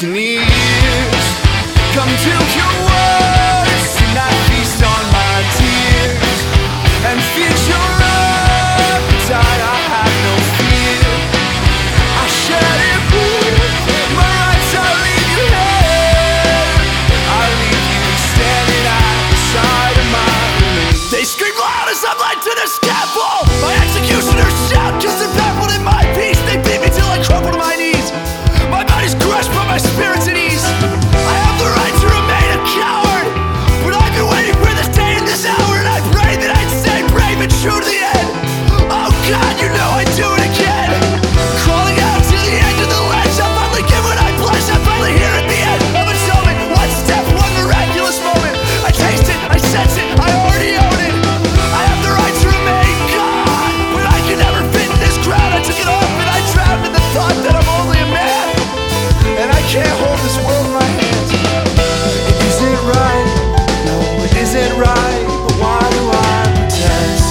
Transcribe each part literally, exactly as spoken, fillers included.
muting ears. Come to your words, tonight feast on my tears, and feed your appetite. I have no fear. I shed it with my rights. I leave you here. I leave you standing at the side of my release. They scream loud as I'm led to the scaffold. My executioners shout, cause they're baffled in my peace. They beat me till I crumple to my knees. My body's crushed, but my spirit's at ease. I have the right to remain a coward, but I've been waiting for this day and this hour, and I prayed that I'd stay brave and true to the end. Oh God, you know I'd do it again. Crawling out to the end of the ledge, I finally get what I pledged. I finally hear at the end of atonement. One step, one miraculous moment. I taste it, I sense it, I already own it. I have the right to remain God, but I can never fit in this crowd. I took it off and I drowned in the thought that I'm only a man, and I can't hold this world in my hands. It isn't right, no, it isn't right, but why do I protest?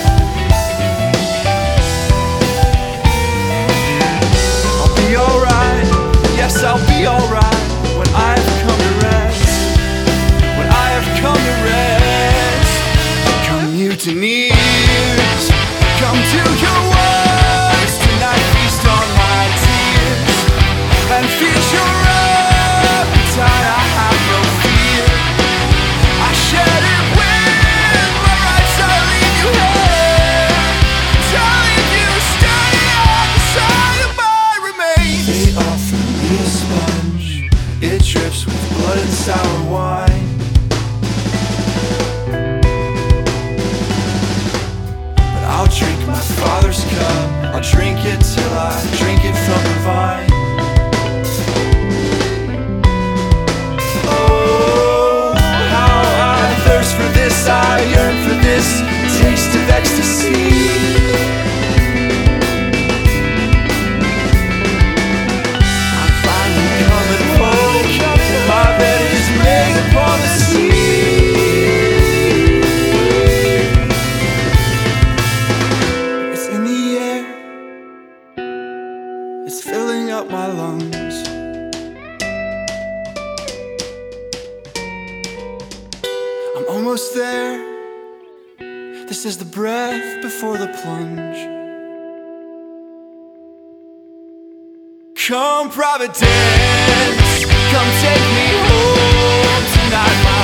I'll be alright, yes I'll be alright, when I have come to rest, when I have come to rest. Come mutineers, come to your words, tonight feast on my tears, and feed your appetite. I have no fear. I shed it with my rights. I leave you here. I leave you standing at the side of my remains. They offer me a sponge. It drips with blood and sour wine. But I'll drink my father's cup. I'll drink it till I drink it from the vine. For this, I yearn for this taste of ecstasy. I'm finally coming home. My bed is made upon the sea. It's in the air. It's filling up my lungs. I'm almost there. This is the breath before the plunge. Come Providence, come take me home tonight.